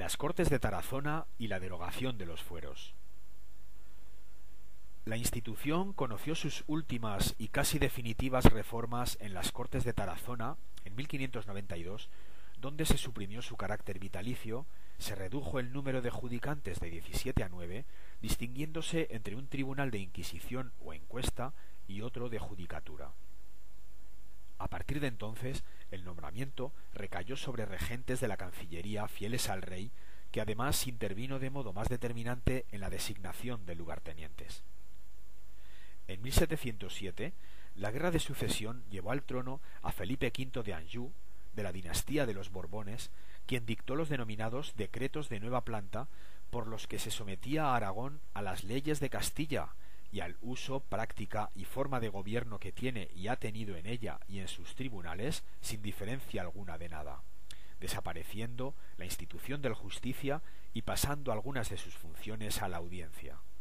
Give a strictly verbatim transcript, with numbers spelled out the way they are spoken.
Las Cortes de Tarazona y la derogación de los fueros. La institución conoció sus últimas y casi definitivas reformas en las Cortes de Tarazona en mil quinientos noventa y dos, donde se suprimió su carácter vitalicio, se redujo el número de judicantes de diecisiete a nueve, distinguiéndose entre un tribunal de inquisición o encuesta y otro de judicatura. A partir de entonces, el nombramiento recayó sobre regentes de la Cancillería fieles al rey, que además intervino de modo más determinante en la designación de lugartenientes. En mil setecientos siete, la Guerra de Sucesión llevó al trono a Felipe quinto de Anjou, de la dinastía de los Borbones, quien dictó los denominados decretos de nueva planta, por los que se sometía a Aragón a las leyes de Castilla y al uso, práctica y forma de gobierno que tiene y ha tenido en ella y en sus tribunales, sin diferencia alguna de nada, desapareciendo la institución del justicia y pasando algunas de sus funciones a la audiencia.